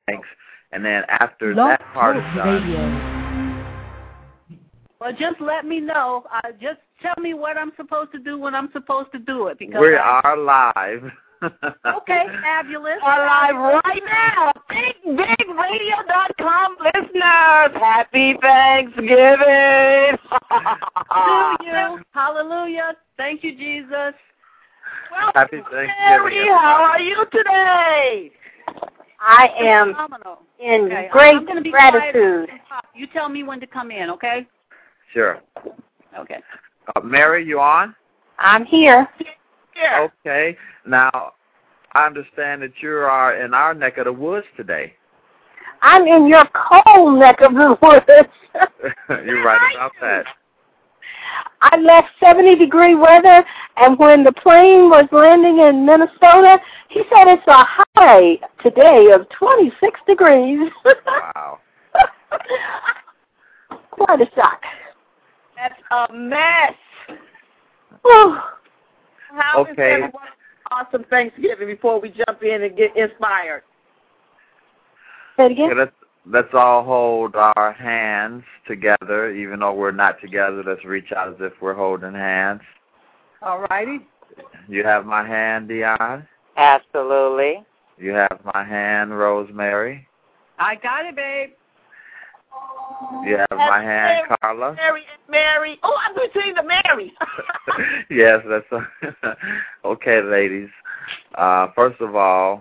thanks. And then after that part is done. Well, just let me know. Just tell me what I'm supposed to do when I'm supposed to do it. Because we are live. Okay, fabulous. We're live right now. BigBigRadio.com listeners, happy Thanksgiving. To you. Hallelujah. Thank you, Jesus. Well, happy Thanksgiving. Mary, how are you today? I am phenomenal. in great gratitude. You tell me when to come in, okay? Sure. Okay. Mary, you on? I'm here. Yeah. Okay. Now, I understand that you are in our neck of the woods today. I'm in your cold neck of the woods. You're right about that. I left 70-degree weather, and when the plane was landing in Minnesota, he said it's a high today of 26 degrees. Wow. Quite a shock. That's a mess. Whew. How is everyone awesome Thanksgiving before we jump in and get inspired? Say it again? Okay, let's all hold our hands together, even though we're not together. Let's reach out as if we're holding hands. All righty. You have my hand, Dion? Absolutely. You have my hand, Rosemary? I got it, babe. You have my hand, Carla? Mary. Oh, I'm going to see the Mary. Yes, that's okay, ladies. First of all,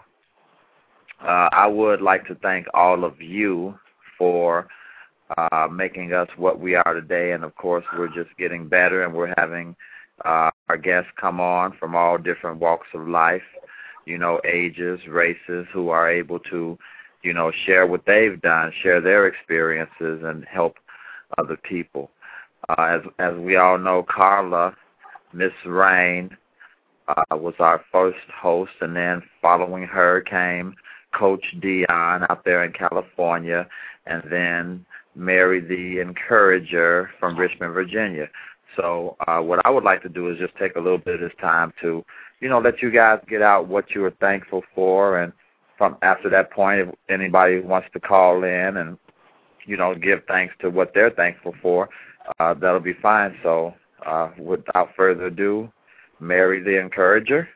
I would like to thank all of you for making us what we are today. And, of course, we're just getting better, and we're having our guests come on from all different walks of life, ages, races, who are able to, share what they've done, share their experiences, and help other people. As we all know, Carla, Miss Rain, was our first host, and then following her came Coach Dion out there in California, and then Mary the Encourager from Richmond, Virginia. So what I would like to do is just take a little bit of this time to, let you guys get out what you are thankful for, and from after that point, if anybody wants to call in and, give thanks to what they're thankful for, that'll be fine. So without further ado, Mary the Encourager.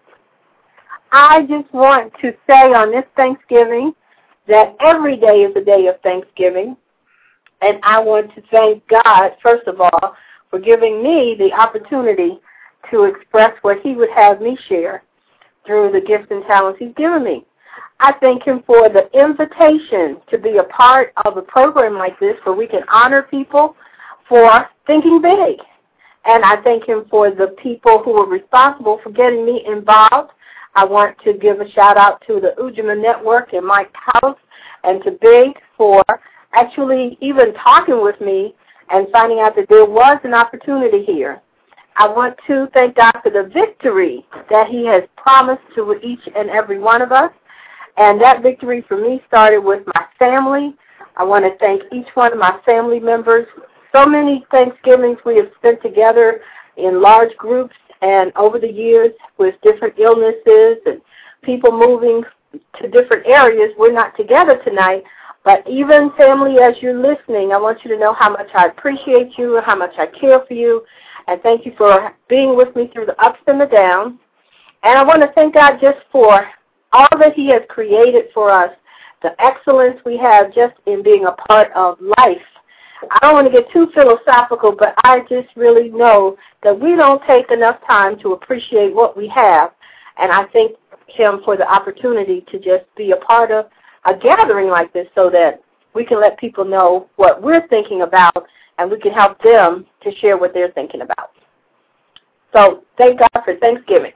I just want to say on this Thanksgiving that every day is a day of Thanksgiving. And I want to thank God, first of all, for giving me the opportunity to express what he would have me share through the gifts and talents he's given me. I thank him for the invitation to be a part of a program like this where we can honor people for thinking big. And I thank him for the people who are responsible for getting me involved. I want to give a shout-out to the Ujima Network and Mike House and to Big for actually even talking with me and finding out that there was an opportunity here. I want to thank God for the victory that he has promised to each and every one of us. And that victory for me started with my family. I want to thank each one of my family members. So many Thanksgivings we have spent together in large groups, and over the years with different illnesses and people moving to different areas, we're not together tonight. But even family, as you're listening, I want you to know how much I appreciate you, how much I care for you, and thank you for being with me through the ups and the downs. And I want to thank God just for all that he has created for us, the excellence we have just in being a part of life. I don't want to get too philosophical, but I just really know that we don't take enough time to appreciate what we have. And I thank him for the opportunity to just be a part of a gathering like this so that we can let people know what we're thinking about and we can help them to share what they're thinking about. So thank God for Thanksgiving.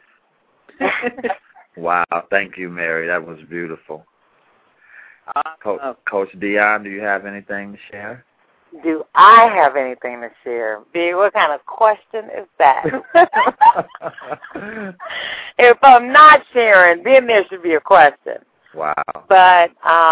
Wow, thank you, Mary. That was beautiful. Coach Dion, do you have anything to share? Do I have anything to share? B, what kind of question is that? If I'm not sharing, then there should be a question. Wow. But,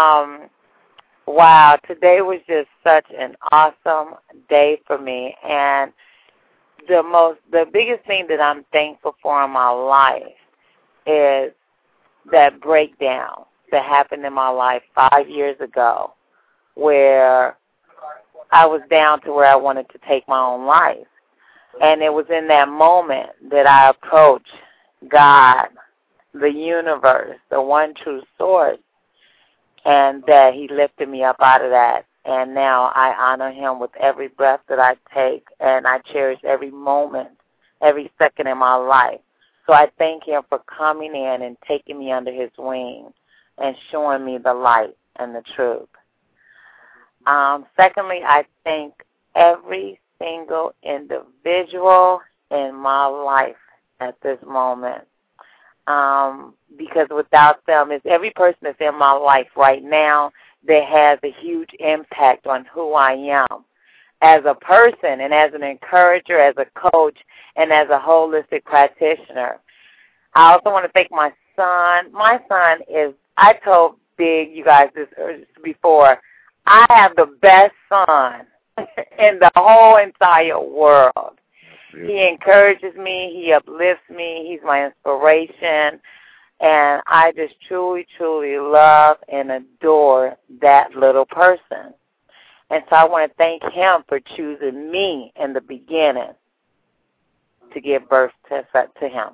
wow, today was just such an awesome day for me. And the biggest thing that I'm thankful for in my life is that breakdown. that happened in my life 5 years ago where I was down to where I wanted to take my own life. And it was in that moment that I approached God, the universe, the one true source, and that he lifted me up out of that. And now I honor him with every breath that I take, and I cherish every moment, every second in my life. So I thank him for coming in and taking me under his wing and showing me the light and the truth. Secondly, I thank every single individual in my life at this moment. Because without them, it's every person that's in my life right now that has a huge impact on who I am as a person and as an encourager, as a coach, and as a holistic practitioner. I also want to thank my son. My son is, I told Big, you guys, this before, I have the best son in the whole entire world. He encourages me. He uplifts me. He's my inspiration. And I just truly, truly love and adore that little person. And so I want to thank him for choosing me in the beginning to give birth to him.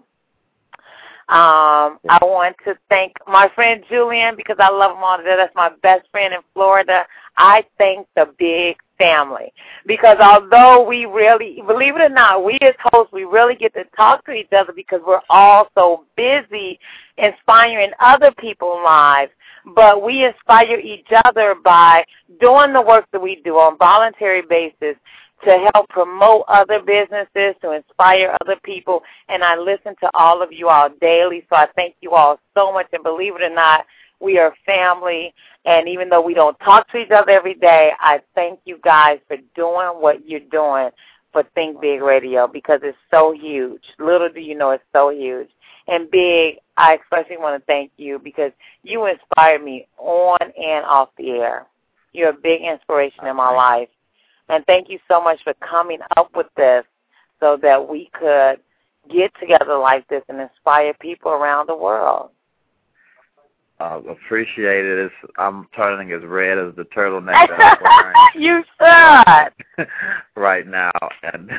I want to thank my friend Julian because I love him all to death. That's my best friend in Florida. I thank the Big family because although we really, believe it or not, we as hosts, we really get to talk to each other because we're all so busy inspiring other people's lives, but we inspire each other by doing the work that we do on a voluntary basis to help promote other businesses, to inspire other people, and I listen to all of you all daily, so I thank you all so much, and believe it or not, we are family, and even though we don't talk to each other every day, I thank you guys for doing what you're doing for Think Big Radio because it's so huge. Little do you know it's so huge. And Big, I especially want to thank you because you inspire me on and off the air. You're a big inspiration in my life. And thank you so much for coming up with this so that we could get together like this and inspire people around the world. Appreciate it. I'm turning as red as the turtleneck that I'm wearing. You should. Right now, and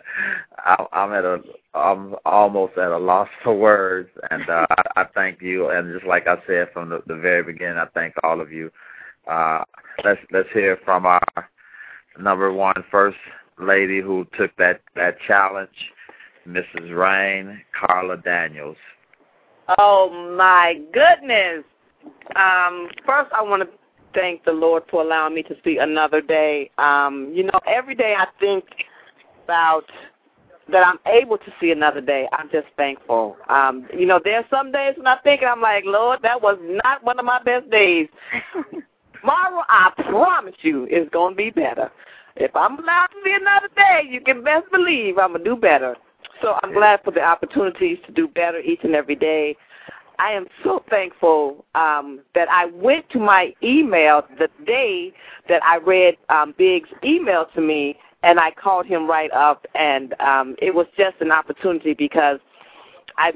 I'm almost at a loss for words. And I thank you. And just like I said from the very beginning, I thank all of you. Let's hear from our number one first lady who took that challenge, Mrs. Rain, Carla Daniels. Oh, my goodness. First, I want to thank the Lord for allowing me to see another day. Every day I think about that I'm able to see another day. I'm just thankful. There's some days when I think, I'm like, Lord, that was not one of my best days. Tomorrow, I promise you, is going to be better. If I'm allowed to see another day, you can best believe I'm going to do better. So I'm glad for the opportunities to do better each and every day. I am so thankful that I went to my email the day that I read Big's email to me, and I called him right up, and it was just an opportunity because I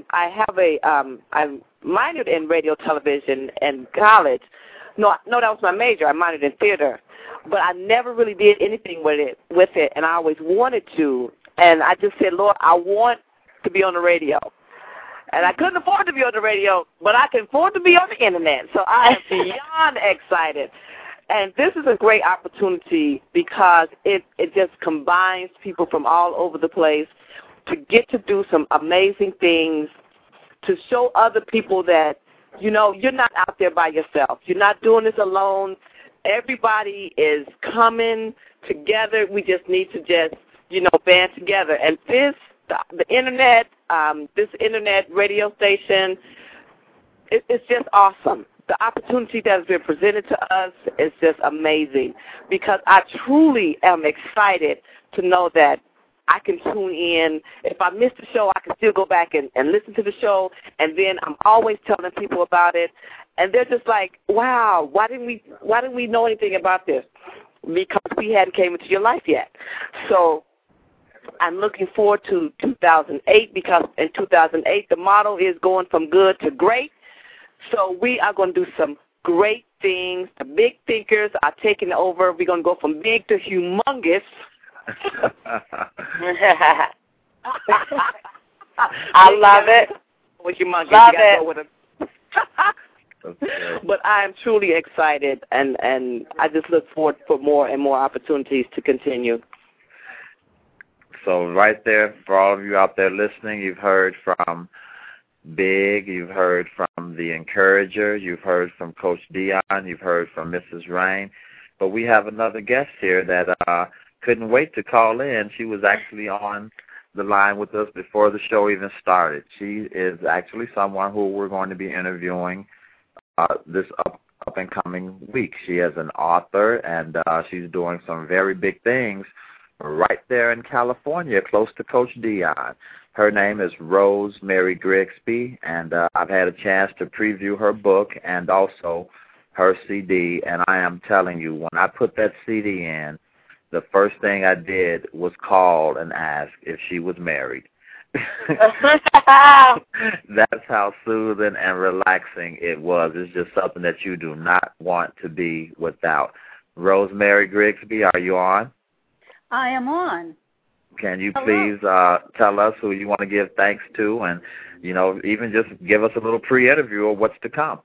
minored in radio, television, in college. No, that was my major. I minored in theater, but I never really did anything with it, and I always wanted to. And I just said, Lord, I want to be on the radio. And I couldn't afford to be on the radio, but I can afford to be on the Internet. So I am beyond excited. And this is a great opportunity because it just combines people from all over the place to get to do some amazing things, to show other people that, you're not out there by yourself. You're not doing this alone. Everybody is coming together. We just need to band together. And the Internet, this Internet radio station, it's just awesome. The opportunity that has been presented to us is just amazing because I truly am excited to know that I can tune in. If I miss the show, I can still go back and listen to the show, and then I'm always telling people about it. And they're just like, wow, why didn't we know anything about this? Because we hadn't came into your life yet. So I'm looking forward to 2008 because in 2008 the motto is going from good to great. So we are going to do some great things. The big thinkers are taking over. We're going to go from big to humongous. I love it. With humongous. Love you gotta it. go with But I am truly excited, and I just look forward for more and more opportunities to continue. So right there, for all of you out there listening, you've heard from Big, you've heard from the Encourager, you've heard from Coach Dion, you've heard from Mrs. Rain, but we have another guest here that couldn't wait to call in. She was actually on the line with us before the show even started. She is actually someone who we're going to be interviewing this up-and-coming week. She is an author, and she's doing some very big things right there in California, close to Coach Dion. Her name is Rosemary Grigsby, and I've had a chance to preview her book and also her CD, and I am telling you, when I put that CD in, the first thing I did was call and ask if she was married. That's how soothing and relaxing it was. It's just something that you do not want to be without. Rosemary Grigsby, are you on? I am on. Can you Hello. please tell us who you want to give thanks to, and, you know, even just give us a little pre-interview of what's to come?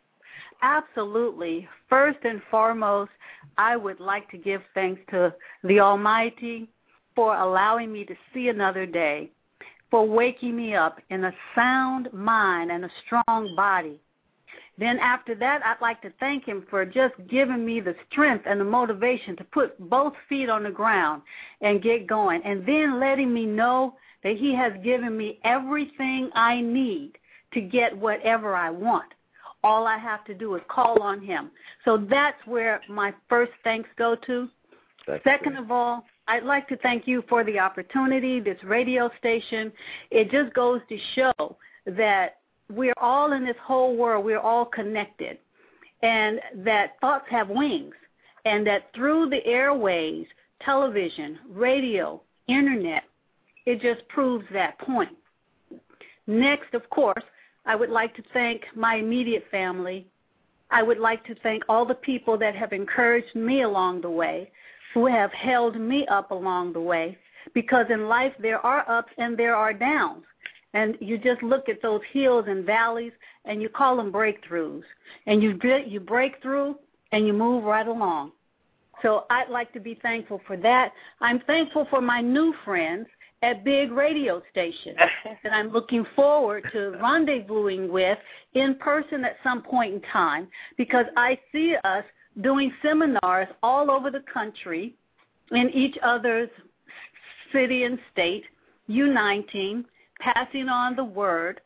Absolutely. First and foremost, I would like to give thanks to the Almighty for allowing me to see another day, for waking me up in a sound mind and a strong body. Then after that, I'd like to thank him for just giving me the strength and the motivation to put both feet on the ground and get going, and then letting me know that he has given me everything I need to get whatever I want. All I have to do is call on him. So that's where my first thanks go to. Second of all, I'd like to thank you for the opportunity, this radio station. It just goes to show that we're all in this whole world, we're all connected, and that thoughts have wings, and that through the airways, television, radio, internet, it just proves that point. Next, of course, I would like to thank my immediate family. I would like to thank all the people that have encouraged me along the way, who have held me up along the way, because in life there are ups and there are downs. And you just look at those hills and valleys, and you call them breakthroughs. And you break through, and you move right along. So I'd like to be thankful for that. I'm thankful for my new friends at Big Radio Station that I'm looking forward to rendezvousing with in person at some point in time, because I see us doing seminars all over the country in each other's city and state, uniting, passing on the word,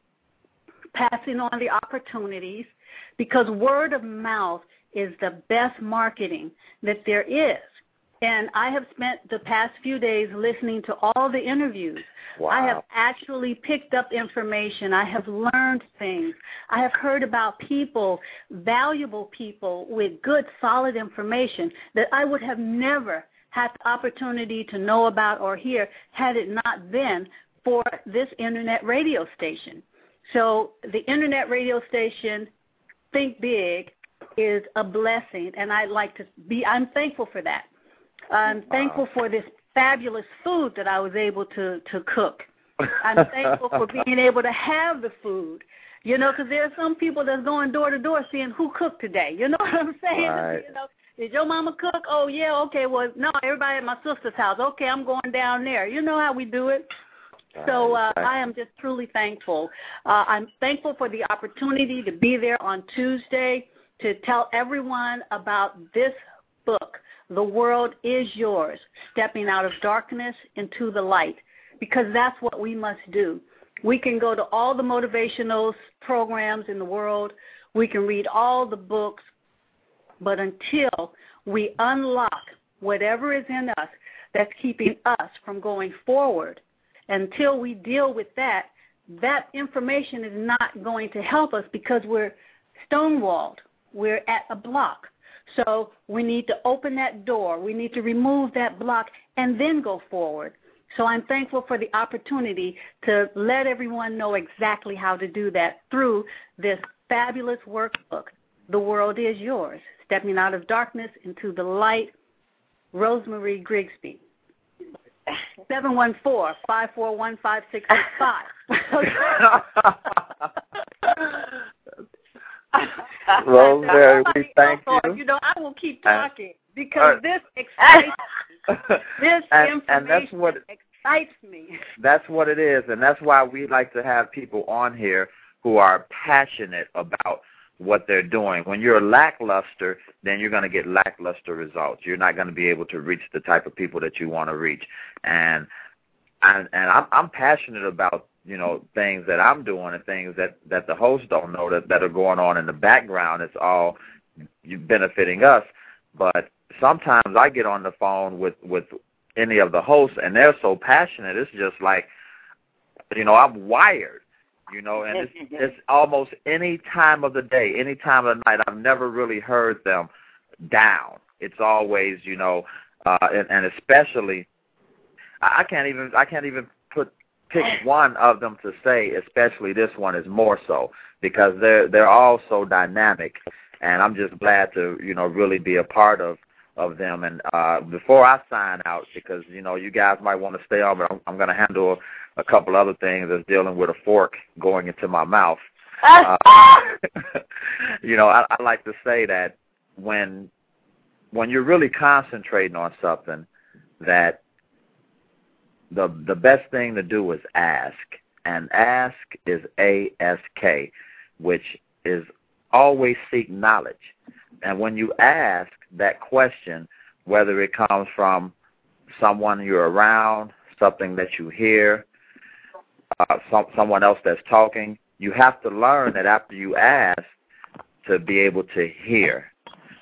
passing on the opportunities, because word of mouth is the best marketing that there is. And I have spent the past few days listening to all the interviews. Wow. I have actually picked up information. I have learned things. I have heard about people, valuable people with good, solid information that I would have never had the opportunity to know about or hear had it not been for this internet radio station. So the internet radio station, Think Big, is a blessing, and I'm thankful for that. I'm thankful for this fabulous food that I was able to cook. I'm thankful for being able to have the food, you know, because there are some people that's going door to door seeing who cooked today. You know what I'm saying? Right. You know, did your mama cook? Oh, yeah, okay. Well, no, everybody at my sister's house. Okay, I'm going down there. You know how we do it. So I am just truly thankful. I'm thankful for the opportunity to be there on Tuesday to tell everyone about this book, The World Is Yours, Stepping Out of Darkness into the Light, because that's what we must do. We can go to all the motivational programs in the world. We can read all the books, but until we unlock whatever is in us that's keeping us from going forward, until we deal with that, that information is not going to help us because we're stonewalled. We're at a block. So we need to open that door. We need to remove that block and then go forward. So I'm thankful for the opportunity to let everyone know exactly how to do that through this fabulous workbook, The World Is Yours, Stepping Out of Darkness into the Light, Rosemary Grigsby. 714-541-5665. Rosemary, we thank you. You know, I will keep talking because this excites me. This information excites me. That's what it is, and that's why we like to have people on here who are passionate about what they're doing. When you're lackluster, then you're going to get lackluster results. You're not going to be able to reach the type of people that you want to reach. And I'm passionate about, you know, things that I'm doing and things that the hosts don't know that are going on in the background. It's all benefiting us. But sometimes I get on the phone with any of the hosts, and they're so passionate. It's just like, you know, I'm wired. You know, and it's almost any time of the day, any time of the night. I've never really heard them down. It's always, you know, and especially, I can't even pick one of them to say, especially this one is more so, because they're all so dynamic, and I'm just glad to, you know, really be a part of them. And before I sign out, because, you know, you guys might want to stay on, but I'm going to handle a couple other things that's dealing with a fork going into my mouth. You know, I like to say that when you're really concentrating on something, that the best thing to do is ask. And ask is ASK, which is always seek knowledge. And when you ask that question, whether it comes from someone you're around, something that you hear, someone else that's talking, you have to learn that after you ask to be able to hear.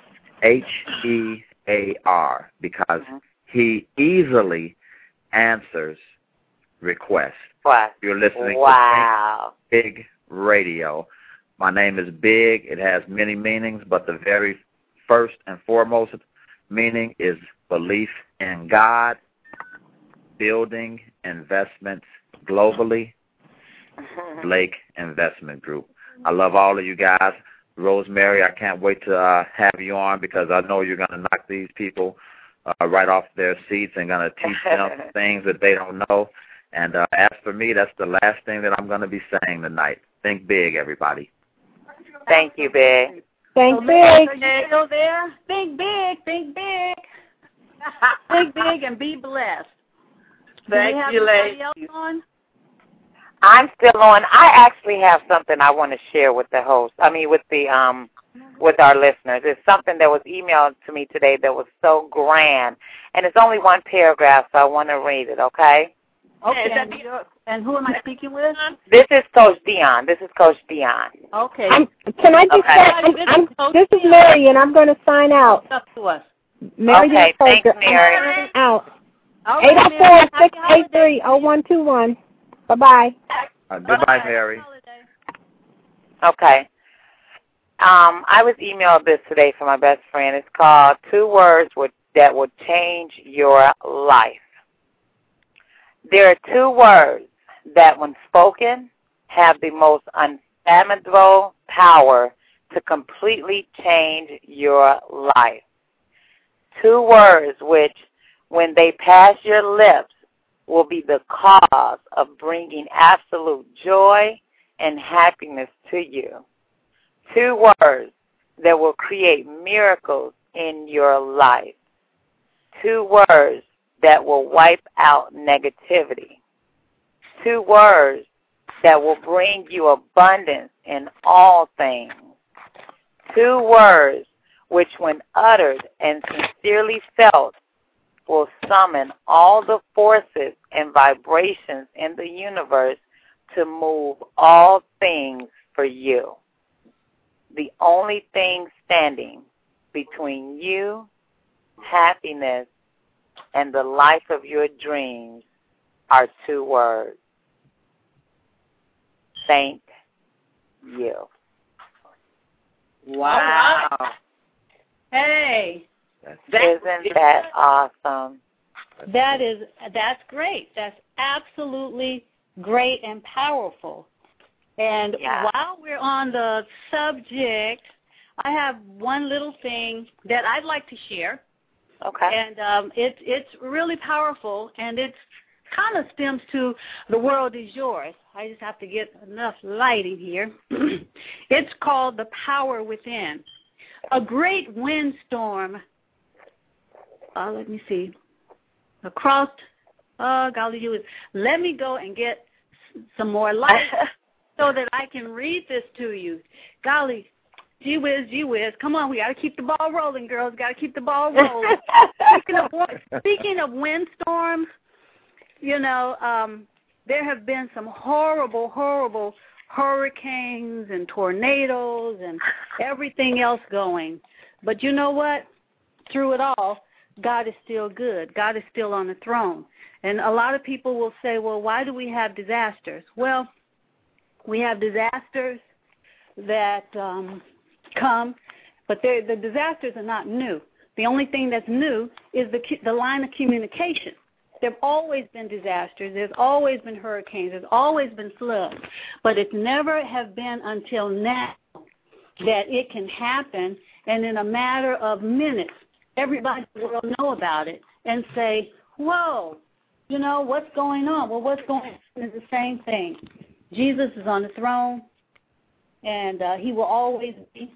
HEAR, because he easily answers requests. What? You're listening to Big Radio. My name is Big. It has many meanings, but the very first and foremost meaning is belief in God, building investments globally, Blake Investment Group. I love all of you guys. Rosemary, I can't wait to have you on, because I know you're going to knock these people right off their seats and going to teach them things that they don't know. And as for me, that's the last thing that I'm going to be saying tonight. Think big, everybody. Thank you, Big. Think big. Are you still there? Think big. Think big. Think big and be blessed. Thank you, ladies. I'm still on. I actually have something I want to share with the host. I mean, with our listeners. It's something that was emailed to me today that was so grand, and it's only one paragraph, so I want to read it. Okay. Okay. And who am I speaking with? This is Coach Dion. Okay. Can I just say, this is Mary, and I'm going to sign out. Up to us. Mary, okay, thanks, Mary. Out. Okay, 804-683-0121. Bye-bye. Goodbye, Mary. Okay. I was emailed this today from my best friend. It's called 2 Words That Will Change Your Life. There are 2 words that, when spoken, have the most unfathomable power to completely change your life. 2 words which, when they pass your lips, will be the cause of bringing absolute joy and happiness to you. 2 words that will create miracles in your life. 2 words that will wipe out negativity. 2 words that will bring you abundance in all things. 2 words which, when uttered and sincerely felt, will summon all the forces and vibrations in the universe to move all things for you. The only thing standing between you, happiness, and the life of your dreams are 2 words. Thank you. Wow. Hey. Isn't that awesome? That's great. That's absolutely great and powerful. And while we're on the subject, I have one little thing that I'd like to share. Okay. And it's really powerful, and it's kind of stems to the world is yours. I just have to get enough lighting here. It's called The Power Within. A great windstorm, let me see, across, let me go and get some more light so that I can read this to you. Golly, gee whiz, come on, we got to keep the ball rolling, girls, got to keep the ball rolling. Speaking of windstorms, you know, there have been some horrible hurricanes and tornadoes and everything else going. But you know what? Through it all, God is still good. God is still on the throne. And a lot of people will say, well, why do we have disasters? Well, we have disasters that come, but the disasters are not new. The only thing that's new is the line of communication. There have always been disasters. There's always been hurricanes. There's always been floods. But it never have been until now that it can happen, and in a matter of minutes, everybody will know about it and say, whoa, you know, what's going on? Well, what's going on is the same thing. Jesus is on the throne, and he will always be.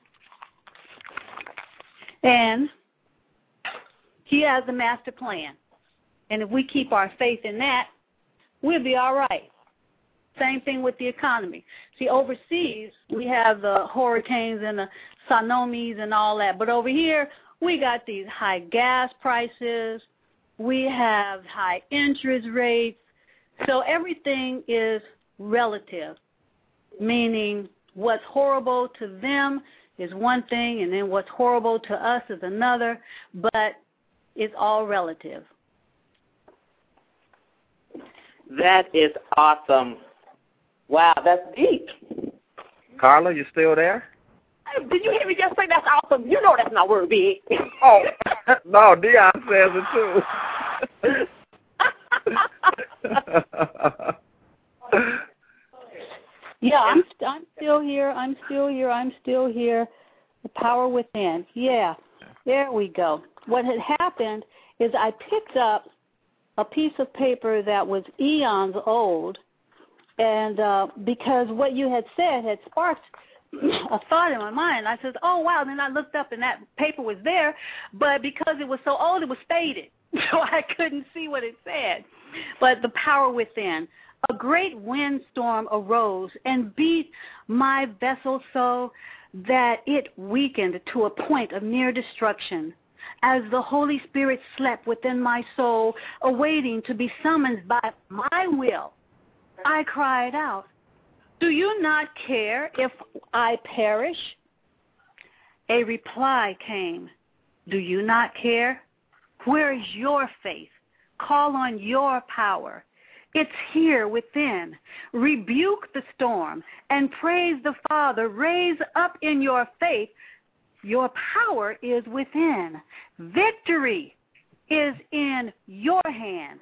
And he has the master plan. And if we keep our faith in that, we'll be all right. Same thing with the economy. See, overseas, we have the hurricanes and the tsunamis and all that. But over here, we got these high gas prices. We have high interest rates. So everything is relative, meaning what's horrible to them is one thing, and then what's horrible to us is another. But it's all relative. That is awesome. Wow, that's deep. Carla, you still there? Did you hear me just say that's awesome? You know that's not word big. Oh, no, Dion says it too. Yeah, I'm still here. The power within. Yeah, there we go. What had happened is I picked up a piece of paper that was eons old, and because what you had said had sparked a thought in my mind. I said, oh, wow. Then I looked up, and that paper was there, but because it was so old, it was faded, so I couldn't see what it said. But the power within. A great windstorm arose and beat my vessel so that it weakened to a point of near destruction. As the Holy Spirit slept within my soul, awaiting to be summoned by my will, I cried out, do you not care if I perish? A reply came, do you not care? Where is your faith? Call on your power. It's here within. Rebuke the storm and praise the Father. Raise up in your faith. Your power is within. Victory is in your hand.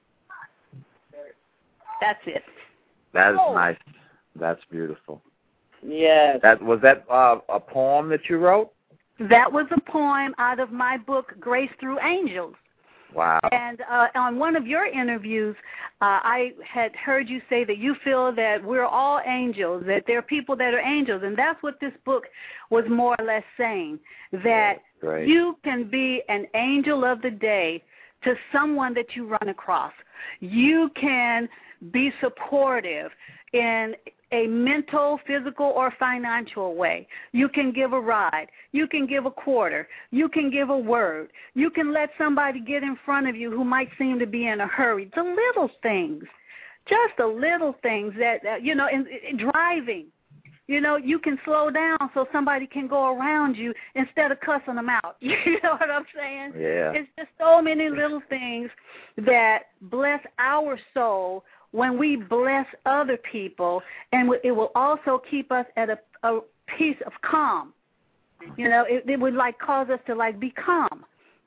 That's it. That is nice. That's beautiful. Yes. Was that a poem that you wrote? That was a poem out of my book, Grace Through Angels. Wow. And on one of your interviews, I had heard you say that you feel that we're all angels, that there are people that are angels. And that's what this book was more or less saying, that you can be an angel of the day to someone that you run across. You can be supportive in a mental, physical, or financial way. You can give a ride. You can give a quarter. You can give a word. You can let somebody get in front of you who might seem to be in a hurry. The little things, just the little things that, you know, in driving. You know, you can slow down so somebody can go around you instead of cussing them out. You know what I'm saying? Yeah. It's just so many little things that bless our soul when we bless other people, and it will also keep us at a peace of calm. You know, it would like cause us to like be calm.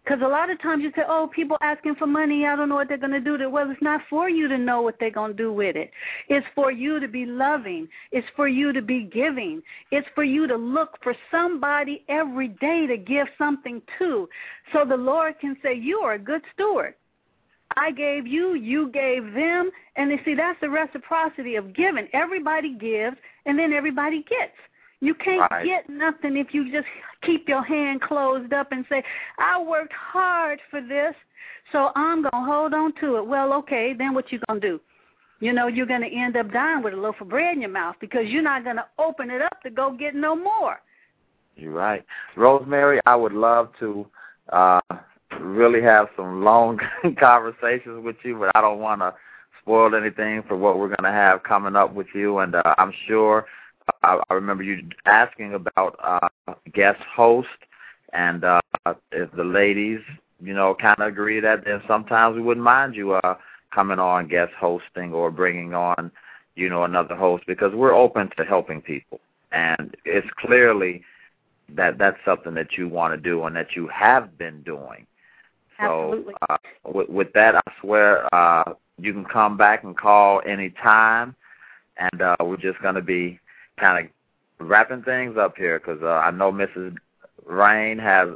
Because a lot of times you say, oh, people asking for money, I don't know what they're going to do with it. Well, it's not for you to know what they're going to do with it. It's for you to be loving. It's for you to be giving. It's for you to look for somebody every day to give something to, so the Lord can say, you are a good steward. I gave you, you gave them. And you see, that's the reciprocity of giving. Everybody gives, and then everybody gets. You can't get nothing if you just keep your hand closed up and say, I worked hard for this, so I'm going to hold on to it. Well, okay, then what you going to do? You know, you're going to end up dying with a loaf of bread in your mouth because you're not going to open it up to go get no more. You're right. Rosemary, I would love to really have some long conversations with you, but I don't want to spoil anything for what we're going to have coming up with you, and I'm sure I remember you asking about guest host, and if the ladies, you know, kind of agree that, then sometimes we wouldn't mind you coming on guest hosting or bringing on, you know, another host, because we're open to helping people, and it's clearly that that's something that you want to do and that you have been doing. Absolutely. So with that, I swear you can come back and call any time, and we're just going to be kind of wrapping things up here because I know Miss Rain has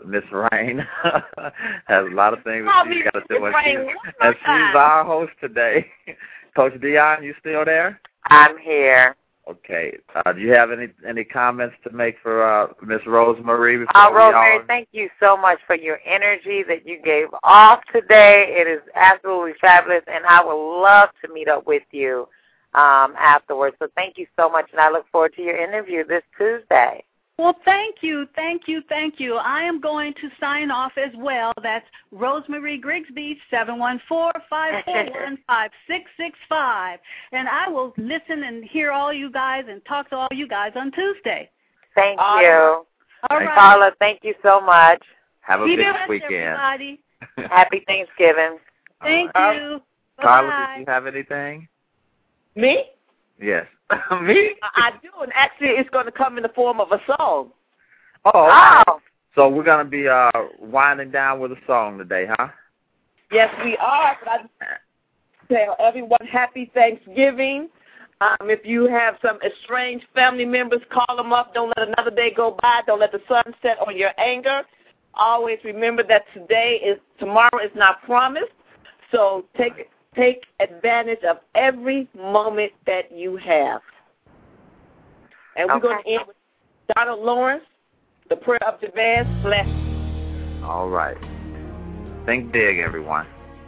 a lot of things that she's got to do, and she's our host today. Coach Dion, you still there? I'm here. Okay. Do you have any comments to make for Miss Rosemary? Rosemary, thank you so much for your energy that you gave off today. It is absolutely fabulous, and I would love to meet up with you afterwards. So thank you so much, and I look forward to your interview this Tuesday. Well, thank you. I am going to sign off as well. That's Rosemary Grigsby, 714-541-5665. And I will listen and hear all you guys and talk to all you guys on Tuesday. Thank you. All right. Paula, thank you so much. Have a good weekend. Everybody. Happy Thanksgiving. Thank you. Carla, did you have anything? Me? Yes. Me? I do, and actually it's going to come in the form of a song. Oh. Okay. So we're going to be winding down with a song today, huh? Yes, we are. But I tell everyone happy Thanksgiving. If you have some estranged family members, call them up. Don't let another day go by. Don't let the sun set on your anger. Always remember that tomorrow is not promised. So take advantage of every moment that you have. And we're going to end with Donald Lawrence, the prayer of Jabez. Bless. All right. Think big, everyone.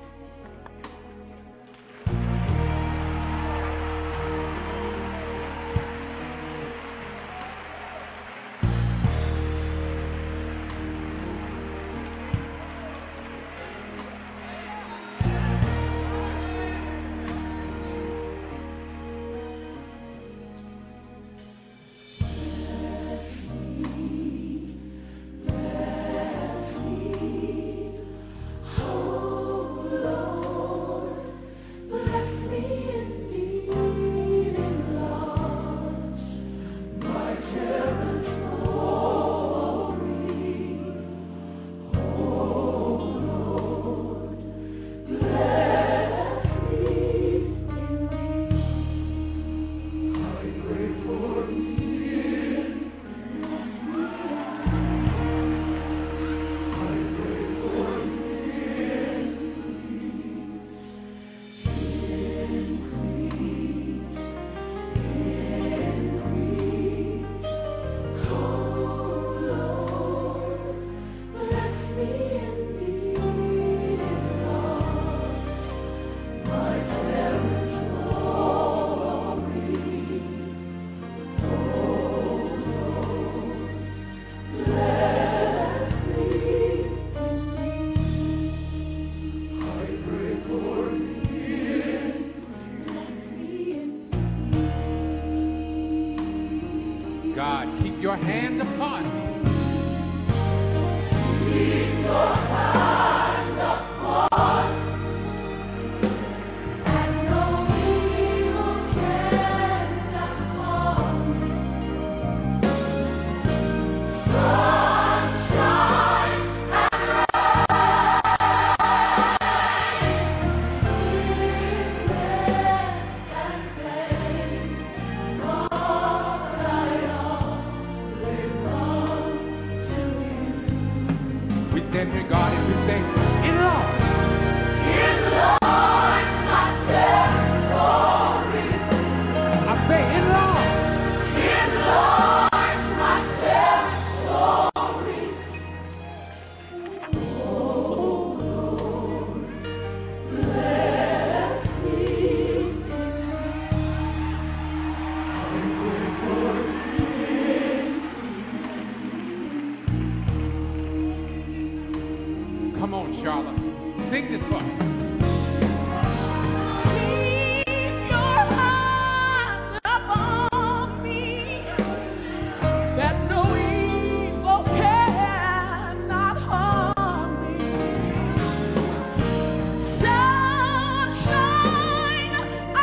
Your hand upon me. Keep your hand upon me. And no evil can harm me. Sunshine and rain. then regard it, we say, enlarge. Enlarge my territory. I say, enlarge. Enlarge my territory. Come on, Charlotte. Sing this for me. Keep your hands upon me, that no evil cannot harm me. Sunshine,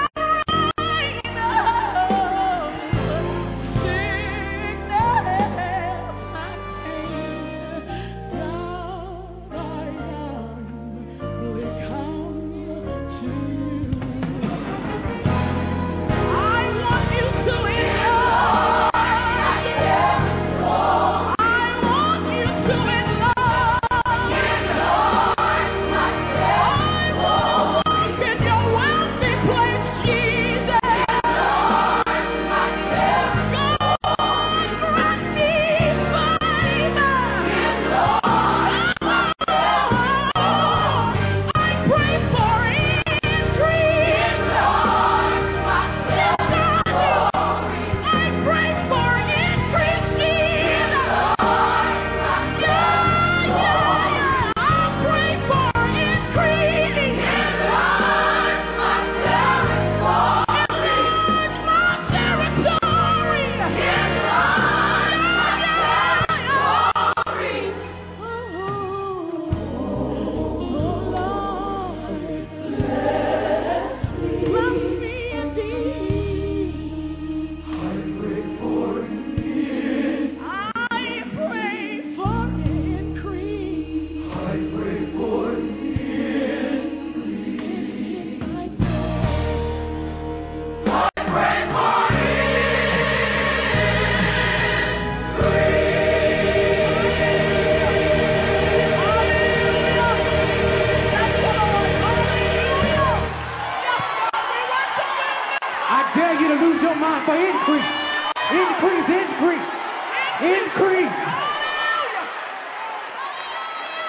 I dare you to lose your mind for increase. Increase, increase, increase.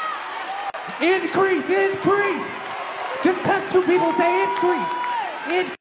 Increase, increase. Just touch two people, say increase. Increase.